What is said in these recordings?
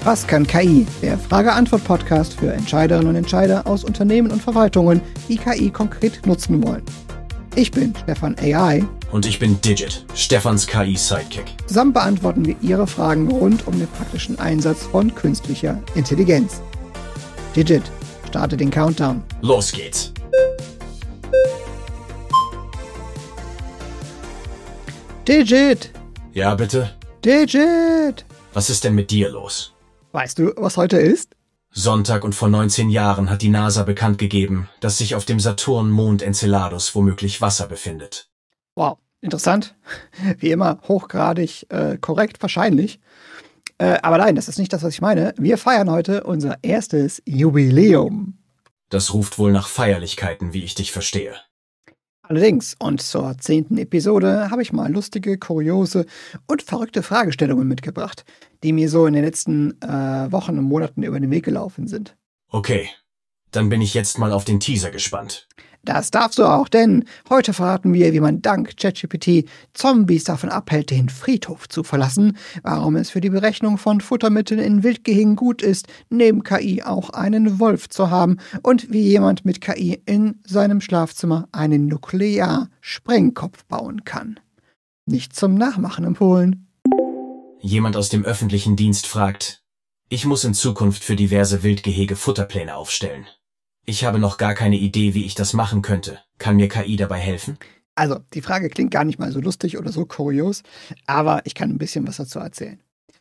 Was kann KI? Der Frage-Antwort-Podcast für Entscheiderinnen und Entscheider aus Unternehmen und Verwaltungen, die KI konkret nutzen wollen. Ich bin Stefan AI. Und ich bin Digit, Stefans KI-Sidekick. Zusammen beantworten wir Ihre Fragen rund um den praktischen Einsatz von künstlicher Intelligenz. Digit, starte den Countdown. Los geht's. Digit! Ja, bitte? Digit! Was ist denn mit dir los? Weißt du, was heute ist? Sonntag und vor 19 Jahren hat die NASA bekannt gegeben, dass sich auf dem Saturn-Mond Enceladus womöglich Wasser befindet. Wow, interessant. Wie immer hochgradig korrekt, wahrscheinlich. Aber nein, das ist nicht das, was ich meine. Wir feiern heute unser erstes Jubiläum. Das ruft wohl nach Feierlichkeiten, wie ich dich verstehe. Allerdings, und zur 10. Episode habe ich mal lustige, kuriose und verrückte Fragestellungen mitgebracht, die mir so in den letzten Wochen und Monaten über den Weg gelaufen sind. Okay, dann bin ich jetzt mal auf den Teaser gespannt. Das darfst du auch, denn heute verraten wir, wie man dank ChatGPT Zombies davon abhält, den Friedhof zu verlassen, warum es für die Berechnung von Futtermitteln in Wildgehegen gut ist, neben KI auch einen Wolf zu haben und wie jemand mit KI in seinem Schlafzimmer einen Nuklear-Sprengkopf bauen kann. Nicht zum Nachmachen empfohlen. Jemand aus dem öffentlichen Dienst fragt: Ich muss in Zukunft für diverse Wildgehege Futterpläne aufstellen. Ich habe noch gar keine Idee, wie ich das machen könnte. Kann mir KI dabei helfen? Also, die Frage klingt gar nicht mal so lustig oder so kurios, aber ich kann ein bisschen was dazu erzählen.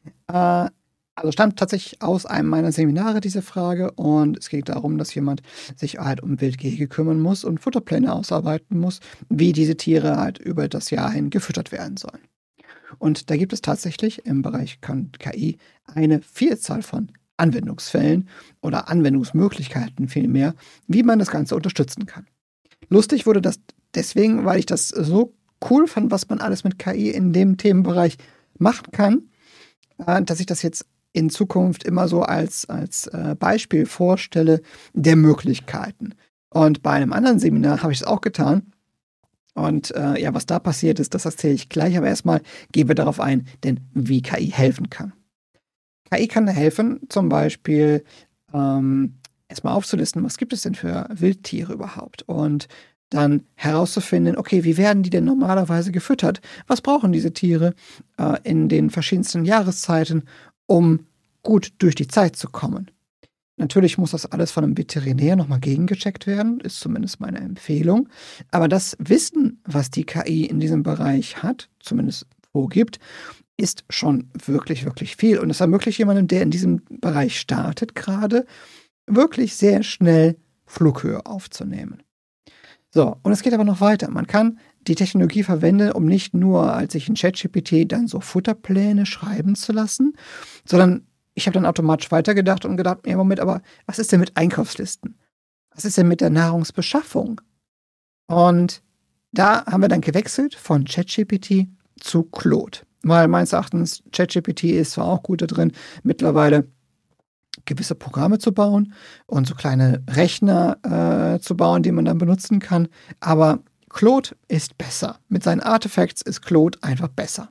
Also stammt tatsächlich aus einem meiner Seminare diese Frage und es geht darum, dass jemand sich halt um Wildgehege kümmern muss und Futterpläne ausarbeiten muss, wie diese Tiere halt über das Jahr hin gefüttert werden sollen. Und da gibt es tatsächlich im Bereich KI eine Vielzahl von Anwendungsfällen oder Anwendungsmöglichkeiten vielmehr, wie man das Ganze unterstützen kann. Lustig wurde das deswegen, weil ich das so cool fand, was man alles mit KI in dem Themenbereich machen kann, dass ich das jetzt in Zukunft immer so als Beispiel vorstelle der Möglichkeiten. Und bei einem anderen Seminar habe ich es auch getan. Und was da passiert ist, das erzähle ich gleich, aber erstmal gehen wir darauf ein, denn wie KI helfen kann. KI kann helfen, zum Beispiel erstmal aufzulisten, was gibt es denn für Wildtiere überhaupt und dann herauszufinden, okay, wie werden die denn normalerweise gefüttert? Was brauchen diese Tiere in den verschiedensten Jahreszeiten, um gut durch die Zeit zu kommen? Natürlich muss das alles von einem Veterinär nochmal gegengecheckt werden, ist zumindest meine Empfehlung. Aber das Wissen, was die KI in diesem Bereich hat, zumindest vorgibt, ist schon wirklich, wirklich viel. Und es ermöglicht jemandem, der in diesem Bereich startet gerade, wirklich sehr schnell Flughöhe aufzunehmen. So, und es geht aber noch weiter. Man kann die Technologie verwenden, um nicht nur als sich in ChatGPT dann so Futterpläne schreiben zu lassen, sondern ich habe dann automatisch weitergedacht und gedacht, ja Moment, aber was ist denn mit Einkaufslisten? Was ist denn mit der Nahrungsbeschaffung? Und da haben wir dann gewechselt von ChatGPT zu Claude. Weil meines Erachtens ChatGPT ist zwar auch gut da drin, mittlerweile gewisse Programme zu bauen und so kleine Rechner zu bauen, die man dann benutzen kann. Aber Claude ist besser. Mit seinen Artifacts ist Claude einfach besser.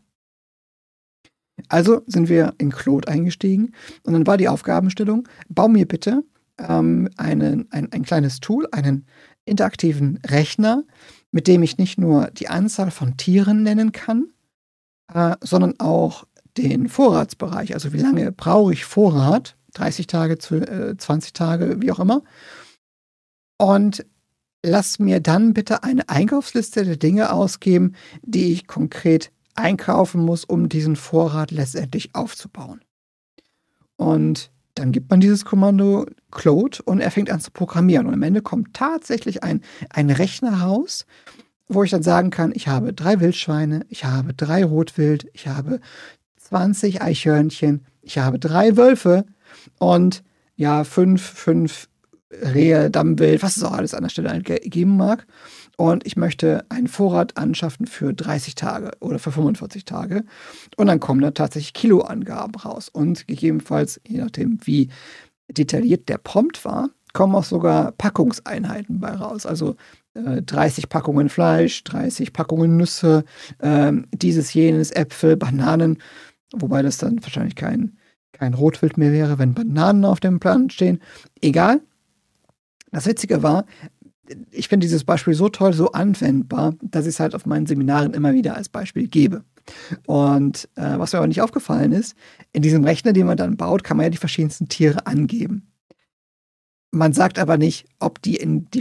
Also sind wir in Claude eingestiegen und dann war die Aufgabenstellung: Bau mir bitte ein kleines Tool, einen interaktiven Rechner, mit dem ich nicht nur die Anzahl von Tieren nennen kann, sondern auch den Vorratsbereich, also wie lange brauche ich Vorrat, 30 Tage, 20 Tage, wie auch immer. Und lass mir dann bitte eine Einkaufsliste der Dinge ausgeben, die ich konkret einkaufen muss, um diesen Vorrat letztendlich aufzubauen. Und dann gibt man dieses Kommando Claude und er fängt an zu programmieren. Und am Ende kommt tatsächlich ein Rechner raus, wo ich dann sagen kann, ich habe 3 Wildschweine, ich habe 3 Rotwild, ich habe 20 Eichhörnchen, ich habe 3 Wölfe und 5 Rehe, Dammwild, was es auch alles an der Stelle geben mag. Und ich möchte einen Vorrat anschaffen für 30 Tage oder für 45 Tage. Und dann kommen da tatsächlich Kiloangaben raus. Und gegebenenfalls, je nachdem, wie detailliert der Prompt war, kommen auch sogar Packungseinheiten bei raus. Also 30 Packungen Fleisch, 30 Packungen Nüsse, dieses, jenes, Äpfel, Bananen. Wobei das dann wahrscheinlich kein kein Rotwild mehr wäre, wenn Bananen auf dem Plan stehen. Egal. Das Witzige war, ich finde dieses Beispiel so toll, so anwendbar, dass ich es halt auf meinen Seminaren immer wieder als Beispiel gebe. Und was mir aber nicht aufgefallen ist, in diesem Rechner, den man dann baut, kann man ja die verschiedensten Tiere angeben. Man sagt aber nicht, ob die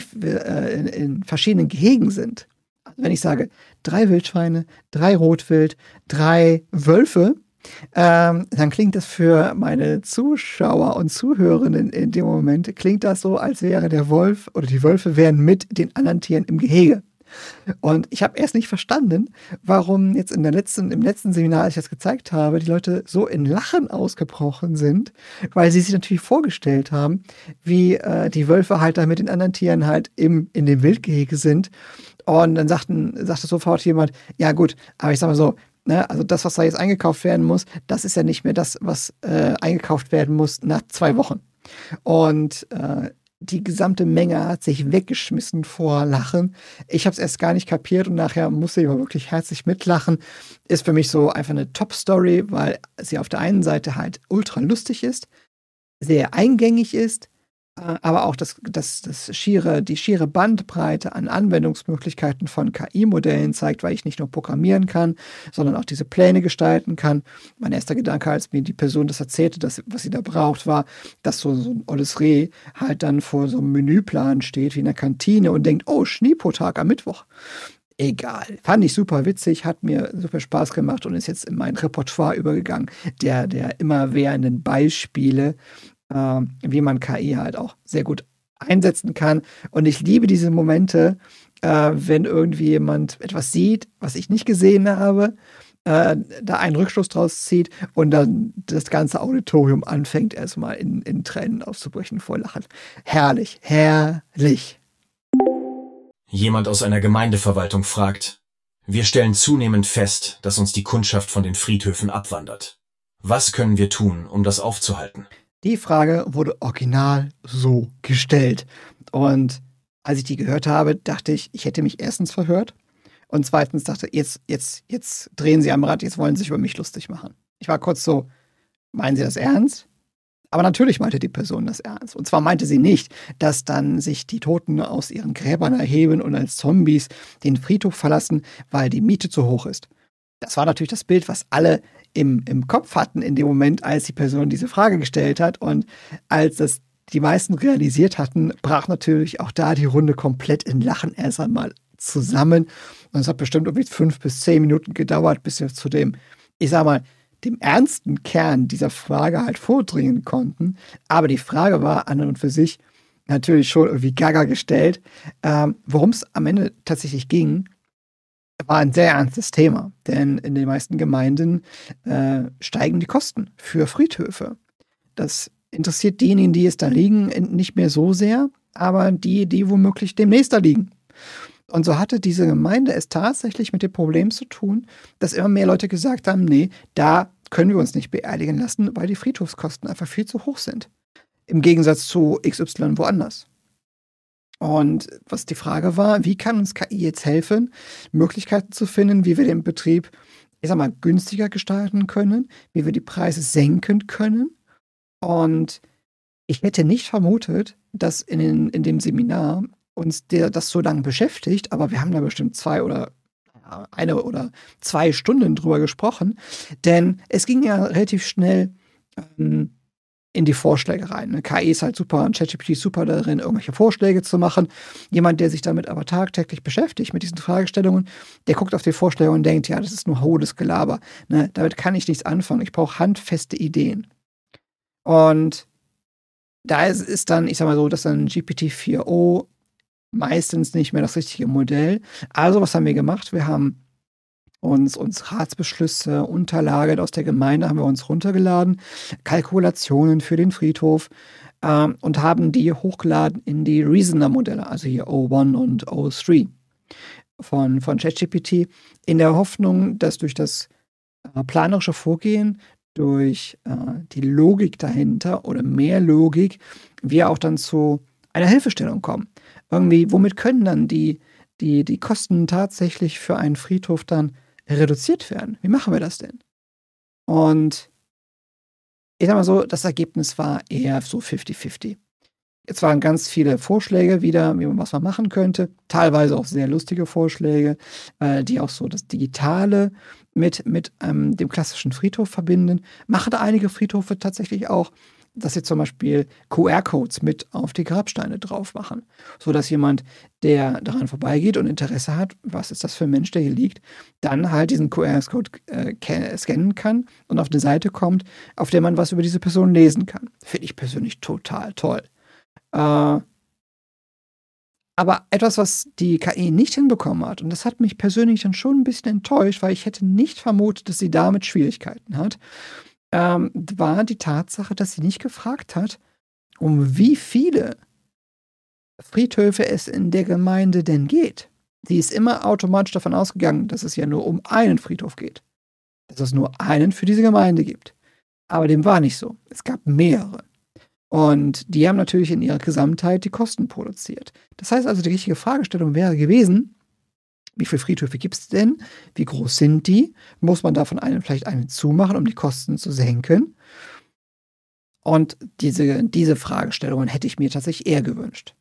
in verschiedenen Gehegen sind. Also wenn ich sage, 3 Wildschweine, 3 Rotwild, 3 Wölfe, dann klingt das für meine Zuschauer und Zuhörerinnen in dem Moment, klingt das so, als wäre der Wolf oder die Wölfe wären mit den anderen Tieren im Gehege. Und ich habe erst nicht verstanden, warum jetzt im letzten Seminar, als ich das gezeigt habe, die Leute so in Lachen ausgebrochen sind, weil sie sich natürlich vorgestellt haben, wie die Wölfe halt da mit den anderen Tieren halt in dem Wildgehege sind. Und dann sagte sofort jemand, ja gut, aber ich sag mal so, ne, also das, was da jetzt eingekauft werden muss, das ist ja nicht mehr das, was eingekauft werden muss nach 2 Wochen. Und die gesamte Menge hat sich weggeschmissen vor Lachen. Ich habe es erst gar nicht kapiert und nachher musste ich aber wirklich herzlich mitlachen. Ist für mich so einfach eine Top-Story, weil sie auf der einen Seite halt ultra lustig ist, sehr eingängig ist, aber auch die schiere Bandbreite an Anwendungsmöglichkeiten von KI-Modellen zeigt, weil ich nicht nur programmieren kann, sondern auch diese Pläne gestalten kann. Mein erster Gedanke, als mir die Person das erzählte, was sie da braucht, war, dass so ein olles Reh halt dann vor so einem Menüplan steht, wie in der Kantine und denkt, oh, Schneepotag am Mittwoch. Egal. Fand ich super witzig, hat mir super Spaß gemacht und ist jetzt in mein Repertoire übergegangen, der immerwährenden Beispiele, wie man KI halt auch sehr gut einsetzen kann. Und ich liebe diese Momente, wenn irgendwie jemand etwas sieht, was ich nicht gesehen habe, da einen Rückschluss draus zieht und dann das ganze Auditorium anfängt erstmal in Tränen auszubrechen vor Lachen. Herrlich, herrlich. Jemand aus einer Gemeindeverwaltung fragt, wir stellen zunehmend fest, dass uns die Kundschaft von den Friedhöfen abwandert. Was können wir tun, um das aufzuhalten? Die Frage wurde original so gestellt. Und als ich die gehört habe, dachte ich, ich hätte mich erstens verhört und zweitens dachte, jetzt drehen sie am Rad, jetzt wollen sie sich über mich lustig machen. Ich war kurz so, meinen Sie das ernst? Aber natürlich meinte die Person das ernst. Und zwar meinte sie nicht, dass dann sich die Toten aus ihren Gräbern erheben und als Zombies den Friedhof verlassen, weil die Miete zu hoch ist. Das war natürlich das Bild, was alle im Kopf hatten in dem Moment, als die Person diese Frage gestellt hat. Und als das die meisten realisiert hatten, brach natürlich auch da die Runde komplett in Lachen erst einmal zusammen. Und es hat bestimmt irgendwie 5 bis 10 Minuten gedauert, bis wir zu dem, ich sag mal, dem ernsten Kern dieser Frage halt vordringen konnten. Aber die Frage war an und für sich natürlich schon irgendwie gaga gestellt. Worum es am Ende tatsächlich ging, war ein sehr ernstes Thema, denn in den meisten Gemeinden steigen die Kosten für Friedhöfe. Das interessiert diejenigen, die es da liegen, nicht mehr so sehr, aber die womöglich demnächst da liegen. Und so hatte diese Gemeinde es tatsächlich mit dem Problem zu tun, dass immer mehr Leute gesagt haben, nee, da können wir uns nicht beerdigen lassen, weil die Friedhofskosten einfach viel zu hoch sind. Im Gegensatz zu XY woanders. Und was die Frage war, wie kann uns KI jetzt helfen, Möglichkeiten zu finden, wie wir den Betrieb, ich sag mal, günstiger gestalten können, wie wir die Preise senken können. Und ich hätte nicht vermutet, dass in dem Seminar uns das so lange beschäftigt, aber wir haben da bestimmt 1 oder 2 Stunden drüber gesprochen, denn es ging ja relativ schnell in die Vorschläge rein. Eine KI ist halt super und ChatGPT ist super darin, irgendwelche Vorschläge zu machen. Jemand, der sich damit aber tagtäglich beschäftigt, mit diesen Fragestellungen, der guckt auf die Vorschläge und denkt, ja, das ist nur hohles Gelaber. Ne? Damit kann ich nichts anfangen. Ich brauche handfeste Ideen. Und da ist dann, ich sag mal so, dass dann GPT-4o meistens nicht mehr das richtige Modell. Also, was haben wir gemacht? Wir haben uns Ratsbeschlüsse, Unterlagen aus der Gemeinde haben wir uns runtergeladen, Kalkulationen für den Friedhof und haben die hochgeladen in die Reasoner-Modelle, also hier O1 und O3 von ChatGPT, in der Hoffnung, dass durch das planerische Vorgehen, durch die Logik dahinter oder mehr Logik, wir auch dann zu einer Hilfestellung kommen. Irgendwie, womit können dann die Kosten tatsächlich für einen Friedhof dann reduziert werden? Wie machen wir das denn? Und Ich sag mal so, das Ergebnis war eher so 50-50. Jetzt waren ganz viele Vorschläge wieder, was man machen könnte. Teilweise auch sehr lustige Vorschläge, die auch so das Digitale mit dem klassischen Friedhof verbinden. Machen einige Friedhöfe tatsächlich auch, dass sie zum Beispiel QR-Codes mit auf die Grabsteine drauf machen, sodass jemand, der daran vorbeigeht und Interesse hat, was ist das für ein Mensch, der hier liegt, dann halt diesen QR-Code scannen kann und auf eine Seite kommt, auf der man was über diese Person lesen kann. Finde ich persönlich total toll. Äh, aber etwas, was die KI nicht hinbekommen hat, und das hat mich persönlich dann schon ein bisschen enttäuscht, weil ich hätte nicht vermutet, dass sie damit Schwierigkeiten hat, war die Tatsache, dass sie nicht gefragt hat, um wie viele Friedhöfe es in der Gemeinde denn geht. Sie ist immer automatisch davon ausgegangen, dass es ja nur um einen Friedhof geht. Dass es nur einen für diese Gemeinde gibt. Aber dem war nicht so. Es gab mehrere. Und die haben natürlich in ihrer Gesamtheit die Kosten produziert. Das heißt also, die richtige Fragestellung wäre gewesen, wie viele Friedhöfe gibt es denn? Wie groß sind die? Muss man davon vielleicht einen zumachen, um die Kosten zu senken? Und diese Fragestellungen hätte ich mir tatsächlich eher gewünscht.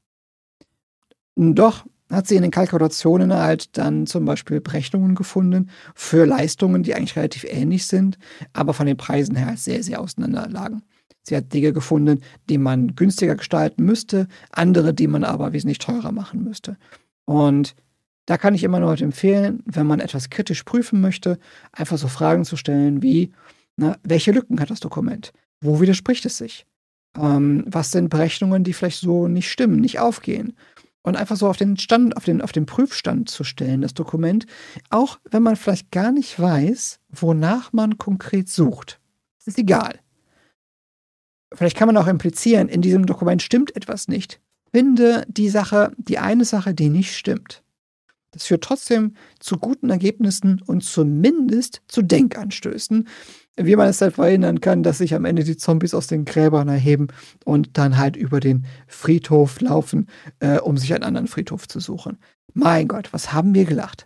Doch hat sie in den Kalkulationen halt dann zum Beispiel Berechnungen gefunden für Leistungen, die eigentlich relativ ähnlich sind, aber von den Preisen her sehr, sehr auseinander lagen. Sie hat Dinge gefunden, die man günstiger gestalten müsste, andere, die man aber wesentlich teurer machen müsste. Und da kann ich immer nur empfehlen, wenn man etwas kritisch prüfen möchte, einfach so Fragen zu stellen wie, welche Lücken hat das Dokument? Wo widerspricht es sich? Was sind Berechnungen, die vielleicht so nicht stimmen, nicht aufgehen? Und einfach so auf den Prüfstand zu stellen, das Dokument, auch wenn man vielleicht gar nicht weiß, wonach man konkret sucht. Es ist egal. Vielleicht kann man auch implizieren, in diesem Dokument stimmt etwas nicht. Finde die eine Sache, die nicht stimmt. Das führt trotzdem zu guten Ergebnissen und zumindest zu Denkanstößen, wie man es halt verhindern kann, dass sich am Ende die Zombies aus den Gräbern erheben und dann halt über den Friedhof laufen, um sich einen anderen Friedhof zu suchen. Mein Gott, was haben wir gelacht?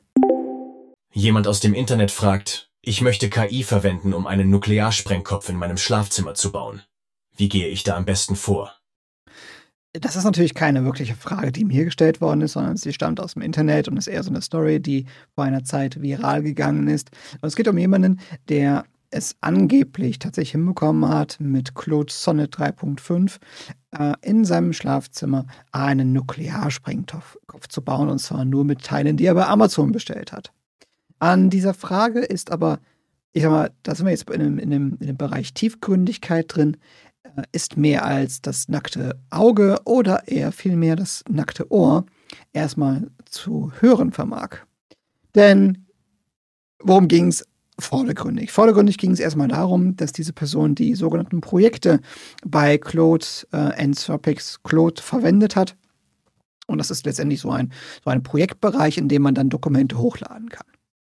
Jemand aus dem Internet fragt, ich möchte KI verwenden, um einen Nuklearsprengkopf in meinem Schlafzimmer zu bauen. Wie gehe ich da am besten vor? Das ist natürlich keine wirkliche Frage, die mir gestellt worden ist, sondern sie stammt aus dem Internet und ist eher so eine Story, die vor einer Zeit viral gegangen ist. Und es geht um jemanden, der es angeblich tatsächlich hinbekommen hat, mit Claude Sonnet 3.5 in seinem Schlafzimmer einen Nuklearsprengkopf zu bauen, und zwar nur mit Teilen, die er bei Amazon bestellt hat. An dieser Frage ist aber, ich sag mal, da sind wir jetzt in dem Bereich Tiefgründigkeit drin, ist mehr als das nackte Auge oder eher vielmehr das nackte Ohr erstmal zu hören vermag. Denn worum ging es vordergründig? Vordergründig ging es erstmal darum, dass diese Person die sogenannten Projekte bei Claude Anthropics Claude verwendet hat. Und das ist letztendlich so ein Projektbereich, in dem man dann Dokumente hochladen kann.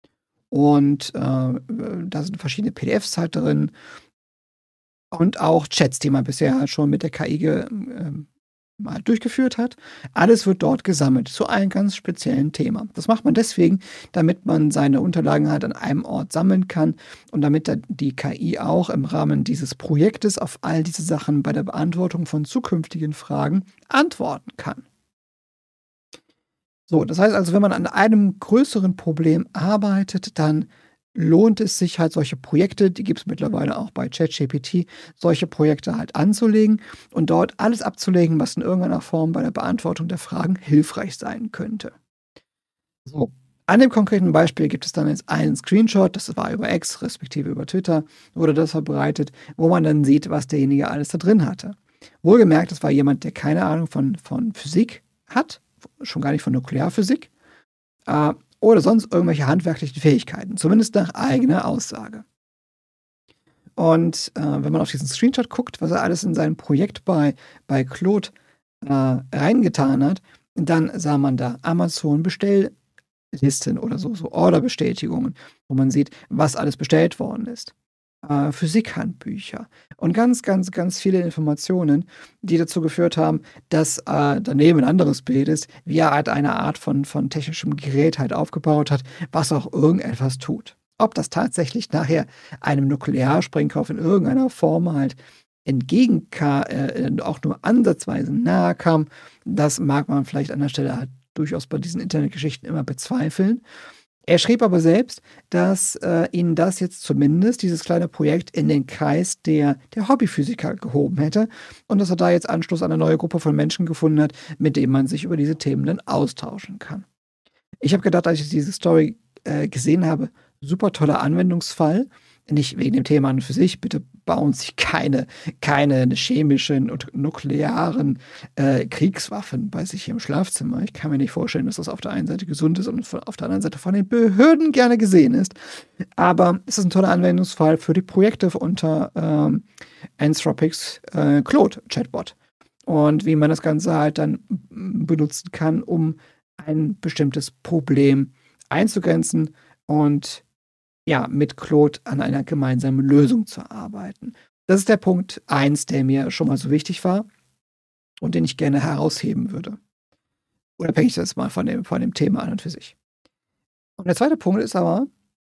Und da sind verschiedene PDFs halt drin. Und auch Chats, die man bisher schon mit der KI mal durchgeführt hat. Alles wird dort gesammelt zu einem ganz speziellen Thema. Das macht man deswegen, damit man seine Unterlagen halt an einem Ort sammeln kann und damit die KI auch im Rahmen dieses Projektes auf all diese Sachen bei der Beantwortung von zukünftigen Fragen antworten kann. So, das heißt also, wenn man an einem größeren Problem arbeitet, dann lohnt es sich halt solche Projekte, die gibt es mittlerweile auch bei ChatGPT, solche Projekte halt anzulegen und dort alles abzulegen, was in irgendeiner Form bei der Beantwortung der Fragen hilfreich sein könnte. So, an dem konkreten Beispiel gibt es dann jetzt einen Screenshot, das war über X, respektive über Twitter, wurde das verbreitet, wo man dann sieht, was derjenige alles da drin hatte. Wohlgemerkt, das war jemand, der keine Ahnung von Physik hat, schon gar nicht von Nuklearphysik, oder sonst irgendwelche handwerklichen Fähigkeiten, zumindest nach eigener Aussage. Und wenn man auf diesen Screenshot guckt, was er alles in sein Projekt bei Claude reingetan hat, dann sah man da Amazon-Bestelllisten oder so Orderbestätigungen, wo man sieht, was alles bestellt worden ist. Physikhandbücher und ganz, ganz, ganz viele Informationen, die dazu geführt haben, dass daneben ein anderes Bild ist, wie er halt eine Art von technischem Gerät halt aufgebaut hat, was auch irgendetwas tut. Ob das tatsächlich nachher einem Nuklearsprengkopf in irgendeiner Form halt auch nur ansatzweise nahe kam, das mag man vielleicht an der Stelle halt durchaus bei diesen Internetgeschichten immer bezweifeln. Er schrieb aber selbst, dass ihn das jetzt zumindest, dieses kleine Projekt, in den Kreis der Hobbyphysiker gehoben hätte und dass er da jetzt Anschluss an eine neue Gruppe von Menschen gefunden hat, mit denen man sich über diese Themen dann austauschen kann. Ich habe gedacht, als ich diese Story gesehen habe, super toller Anwendungsfall. Nicht wegen dem Thema an und für sich, bitte bauen Sie keine chemischen und nuklearen Kriegswaffen bei sich im Schlafzimmer. Ich kann mir nicht vorstellen, dass das auf der einen Seite gesund ist und auf der anderen Seite von den Behörden gerne gesehen ist. Aber es ist ein toller Anwendungsfall für die Projekte unter Anthropics Claude-Chatbot. Und wie man das Ganze halt dann benutzen kann, um ein bestimmtes Problem einzugrenzen und ja, mit Claude an einer gemeinsamen Lösung zu arbeiten. Das ist der Punkt 1, der mir schon mal so wichtig war und den ich gerne herausheben würde. Unabhängig jetzt mal von dem Thema an und für sich. Und der zweite Punkt ist aber,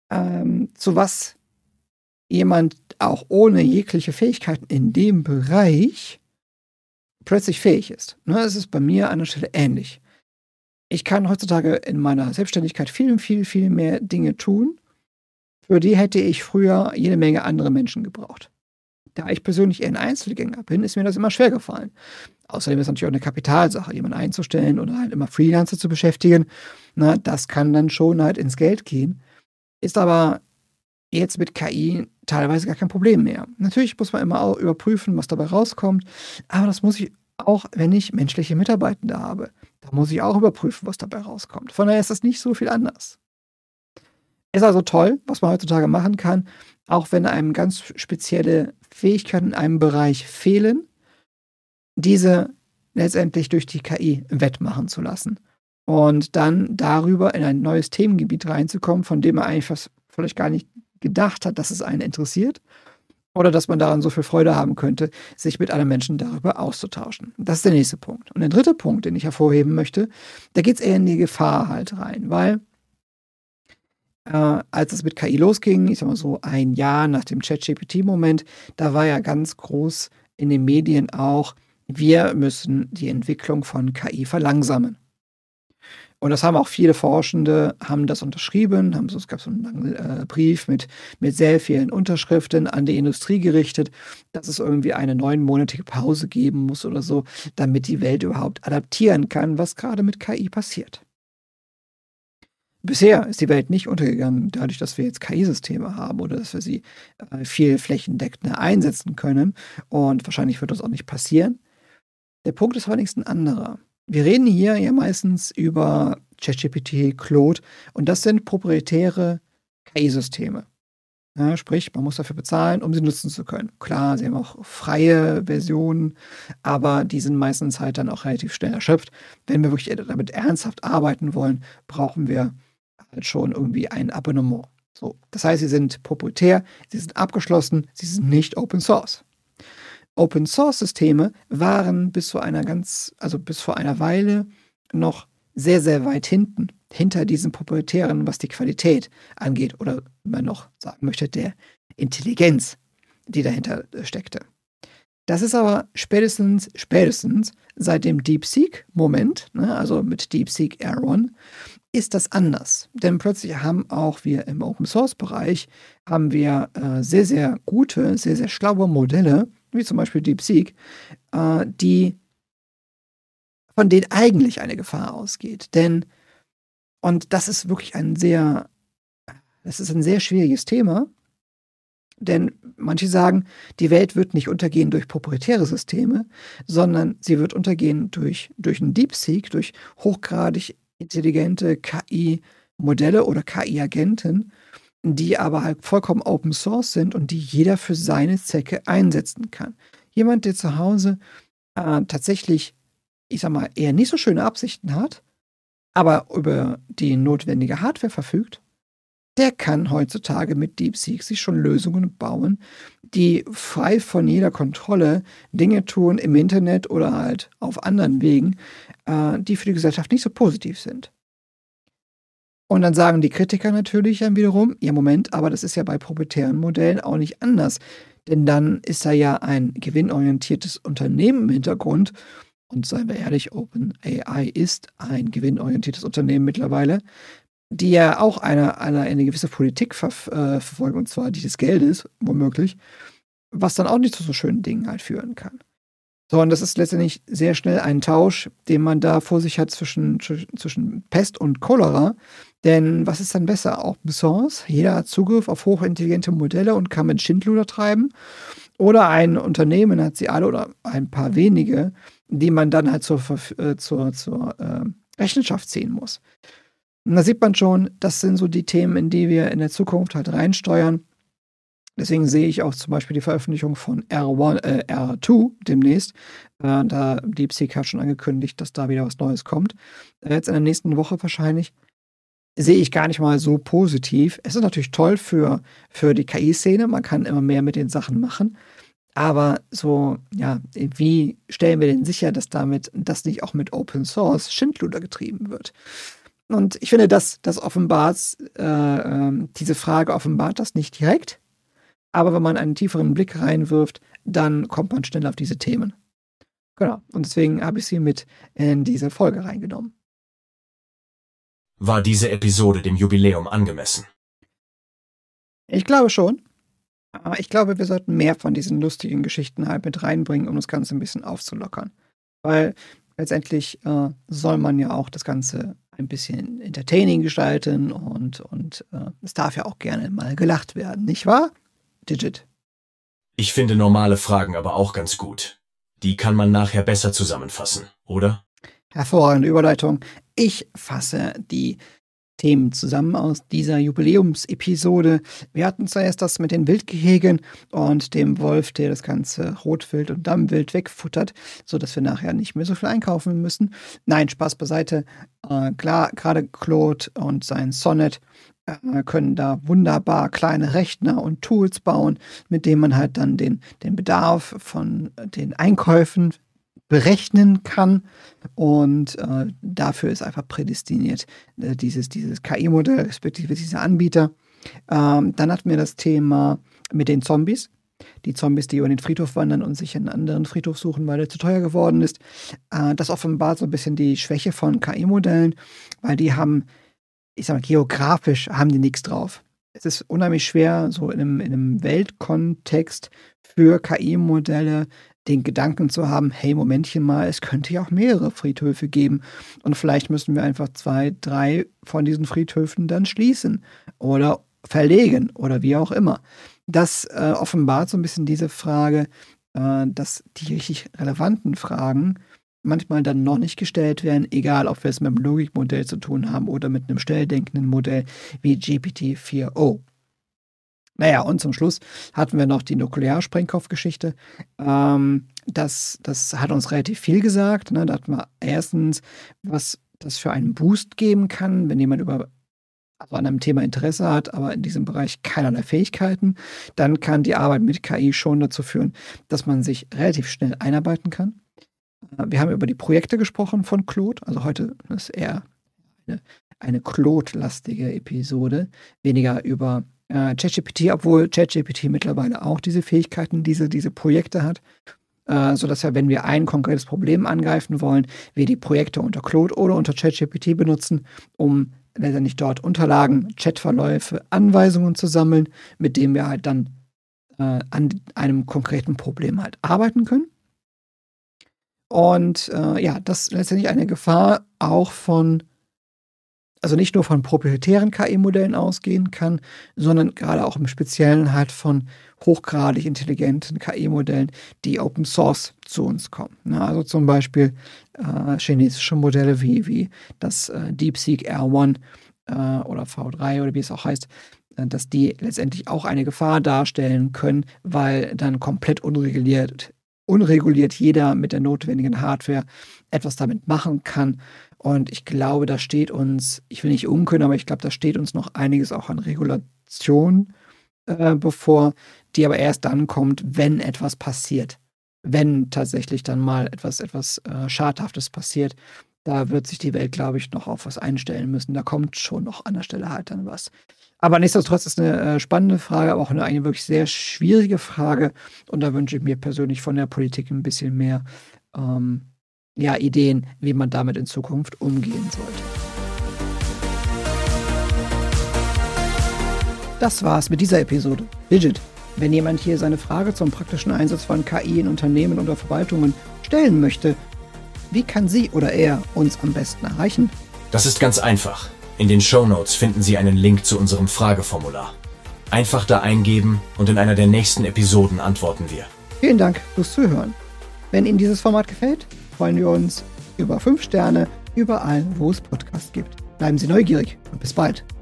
zu was jemand auch ohne jegliche Fähigkeiten in dem Bereich plötzlich fähig ist. Ne, es ist bei mir an der Stelle ähnlich. Ich kann heutzutage in meiner Selbstständigkeit viel mehr Dinge tun. Für die hätte ich früher jede Menge andere Menschen gebraucht. Da ich persönlich eher ein Einzelgänger bin, ist mir das immer schwer gefallen. Außerdem ist es natürlich auch eine Kapitalsache, jemanden einzustellen oder halt immer Freelancer zu beschäftigen. Na, das kann dann schon halt ins Geld gehen. Ist aber jetzt mit KI teilweise gar kein Problem mehr. Natürlich muss man immer auch überprüfen, was dabei rauskommt. Aber das muss ich auch, wenn ich menschliche Mitarbeitende habe. Da muss ich auch überprüfen, was dabei rauskommt. Von daher ist das nicht so viel anders. Ist also toll, was man heutzutage machen kann, auch wenn einem ganz spezielle Fähigkeiten in einem Bereich fehlen, diese letztendlich durch die KI wettmachen zu lassen. Und dann darüber in ein neues Themengebiet reinzukommen, von dem man eigentlich vielleicht gar nicht gedacht hat, dass es einen interessiert. Oder dass man daran so viel Freude haben könnte, sich mit anderen Menschen darüber auszutauschen. Das ist der nächste Punkt. Und der dritte Punkt, den ich hervorheben möchte, da geht es eher in die Gefahr halt rein, weil als es mit KI losging, ich sag mal so ein Jahr nach dem ChatGPT-Moment, da war ja ganz groß in den Medien auch, wir müssen die Entwicklung von KI verlangsamen. Und das haben auch viele Forschende, haben das unterschrieben, es gab so einen langen Brief mit sehr vielen Unterschriften an die Industrie gerichtet, dass es irgendwie eine 9-monatige Pause geben muss oder so, damit die Welt überhaupt adaptieren kann, was gerade mit KI passiert. Bisher ist die Welt nicht untergegangen, dadurch, dass wir jetzt KI-Systeme haben oder dass wir sie viel flächendeckender einsetzen können. Und wahrscheinlich wird das auch nicht passieren. Der Punkt ist allerdings ein anderer. Wir reden hier ja meistens über ChatGPT, Claude und das sind proprietäre KI-Systeme. Ja, sprich, man muss dafür bezahlen, um sie nutzen zu können. Klar, sie haben auch freie Versionen, aber die sind meistens halt dann auch relativ schnell erschöpft. Wenn wir wirklich damit ernsthaft arbeiten wollen, brauchen wir halt schon irgendwie ein Abonnement. So, das heißt, sie sind proprietär, sie sind abgeschlossen, sie sind nicht Open Source. Open Source Systeme waren bis vor einer Weile noch sehr, sehr weit hinter diesen proprietären, was die Qualität angeht oder wenn man noch sagen möchte, der Intelligenz, die dahinter steckte. Das ist aber spätestens seit dem DeepSeek-Moment, ne, also mit DeepSeek R1, ist das anders. Denn plötzlich haben auch wir im Open-Source-Bereich sehr, sehr gute, sehr, sehr schlaue Modelle, wie zum Beispiel DeepSeek, von denen eigentlich eine Gefahr ausgeht. Und das ist wirklich ein sehr schwieriges Thema, denn manche sagen, die Welt wird nicht untergehen durch proprietäre Systeme, sondern sie wird untergehen durch einen DeepSeek, durch hochgradig intelligente KI-Modelle oder KI-Agenten, die aber halt vollkommen Open Source sind und die jeder für seine Zwecke einsetzen kann. Jemand, der zu Hause tatsächlich, ich sag mal, eher nicht so schöne Absichten hat, aber über die notwendige Hardware verfügt, der kann heutzutage mit DeepSeek sich schon Lösungen bauen, die frei von jeder Kontrolle Dinge tun im Internet oder halt auf anderen Wegen, die für die Gesellschaft nicht so positiv sind. Und dann sagen die Kritiker natürlich dann wiederum, ja Moment, aber das ist ja bei proprietären Modellen auch nicht anders. Denn dann ist da ja ein gewinnorientiertes Unternehmen im Hintergrund. Und seien wir ehrlich, OpenAI ist ein gewinnorientiertes Unternehmen mittlerweile, die ja auch eine gewisse Politik verfolgen, und zwar die des Geldes, womöglich, was dann auch nicht zu so schönen Dingen halt führen kann. So, und das ist letztendlich sehr schnell ein Tausch, den man da vor sich hat zwischen Pest und Cholera. Denn was ist dann besser? Open Source? Jeder hat Zugriff auf hochintelligente Modelle und kann mit Schindluder treiben. Oder ein Unternehmen hat sie alle oder ein paar wenige, die man dann halt zur Rechenschaft ziehen muss. Und da sieht man schon, das sind so die Themen, in die wir in der Zukunft halt reinsteuern. Deswegen sehe ich auch zum Beispiel die Veröffentlichung von R2 demnächst. Da DeepSeek hat schon angekündigt, dass da wieder was Neues kommt. Jetzt in der nächsten Woche wahrscheinlich. Sehe ich gar nicht mal so positiv. Es ist natürlich toll für die KI-Szene. Man kann immer mehr mit den Sachen machen. Aber so, ja, wie stellen wir denn sicher, dass damit das nicht auch mit Open Source Schindluder getrieben wird? Und ich finde, das offenbart, diese Frage offenbart das nicht direkt. Aber wenn man einen tieferen Blick reinwirft, dann kommt man schnell auf diese Themen. Genau. Und deswegen habe ich sie mit in diese Folge reingenommen. War diese Episode dem Jubiläum angemessen? Ich glaube schon. Aber ich glaube, wir sollten mehr von diesen lustigen Geschichten halt mit reinbringen, um das Ganze ein bisschen aufzulockern. Weil letztendlich soll man ja auch das Ganze ein bisschen entertaining gestalten und es darf ja auch gerne mal gelacht werden, nicht wahr? Digit. Ich finde normale Fragen aber auch ganz gut. Die kann man nachher besser zusammenfassen, oder? Hervorragende Überleitung. Ich fasse die Themen zusammen aus dieser Jubiläumsepisode. Wir hatten zuerst das mit den Wildgehegen und dem Wolf, der das ganze Rotwild und Dammwild wegfuttert, sodass wir nachher nicht mehr so viel einkaufen müssen. Nein, Spaß beiseite. Klar, gerade Claude und sein Sonnet können da wunderbar kleine Rechner und Tools bauen, mit denen man halt dann den Bedarf von den Einkäufen berechnen kann. Und dafür ist einfach prädestiniert dieses KI-Modell, respektive dieser Anbieter. Dann hatten wir das Thema mit den Zombies. Die Zombies, die über den Friedhof wandern und sich einen anderen Friedhof suchen, weil der zu teuer geworden ist. Das offenbart so ein bisschen die Schwäche von KI-Modellen, weil die haben, ich sag mal, geografisch haben die nichts drauf. Es ist unheimlich schwer, so in einem Weltkontext für KI-Modelle den Gedanken zu haben, hey, Momentchen mal, es könnte ja auch mehrere Friedhöfe geben und vielleicht müssen wir einfach 2, 3 von diesen Friedhöfen dann schließen oder verlegen oder wie auch immer. Das offenbart so ein bisschen diese Frage, dass die richtig relevanten Fragen manchmal dann noch nicht gestellt werden, egal ob wir es mit einem Logikmodell zu tun haben oder mit einem schnelldenkenden Modell wie GPT-4o. Naja, und zum Schluss hatten wir noch die Nuklearsprengkopfgeschichte. Das hat uns relativ viel gesagt. Ne? Da hatten wir erstens, was das für einen Boost geben kann, wenn jemand an einem Thema Interesse hat, aber in diesem Bereich keinerlei Fähigkeiten, dann kann die Arbeit mit KI schon dazu führen, dass man sich relativ schnell einarbeiten kann. Wir haben über die Projekte gesprochen von Claude. Also heute ist eher eine Claude-lastige Episode. Weniger über ChatGPT, obwohl ChatGPT mittlerweile auch diese Fähigkeiten, diese Projekte hat. Sodass wir, wenn wir ein konkretes Problem angreifen wollen, wir die Projekte unter Claude oder unter ChatGPT benutzen, um letztendlich dort Unterlagen, Chatverläufe, Anweisungen zu sammeln, mit denen wir halt dann an einem konkreten Problem halt arbeiten können. Und das ist letztendlich eine Gefahr auch also nicht nur von proprietären KI-Modellen ausgehen kann, sondern gerade auch im Speziellen halt von hochgradig intelligenten KI-Modellen, die Open Source zu uns kommen. Also zum Beispiel chinesische Modelle wie das DeepSeek R1 oder V3 oder wie es auch heißt, dass die letztendlich auch eine Gefahr darstellen können, weil dann komplett unreguliert jeder mit der notwendigen Hardware etwas damit machen kann. Und ich glaube, da steht uns, ich will nicht unken, aber ich glaube, da steht uns noch einiges auch an Regulation bevor, die aber erst dann kommt, wenn etwas passiert. Wenn tatsächlich dann mal etwas Schadhaftes passiert. Da wird sich die Welt, glaube ich, noch auf was einstellen müssen. Da kommt schon noch an der Stelle halt dann was. Aber nichtsdestotrotz ist eine spannende Frage, aber auch eine wirklich sehr schwierige Frage. Und da wünsche ich mir persönlich von der Politik ein bisschen mehr Ideen, wie man damit in Zukunft umgehen sollte. Das war's mit dieser Episode. Digit. Wenn jemand hier seine Frage zum praktischen Einsatz von KI in Unternehmen oder Verwaltungen stellen möchte, wie kann sie oder er uns am besten erreichen? Das ist ganz einfach. In den Shownotes finden Sie einen Link zu unserem Frageformular. Einfach da eingeben und in einer der nächsten Episoden antworten wir. Vielen Dank fürs Zuhören. Wenn Ihnen dieses Format gefällt, freuen wir uns über 5 Sterne überall, wo es Podcasts gibt. Bleiben Sie neugierig und bis bald.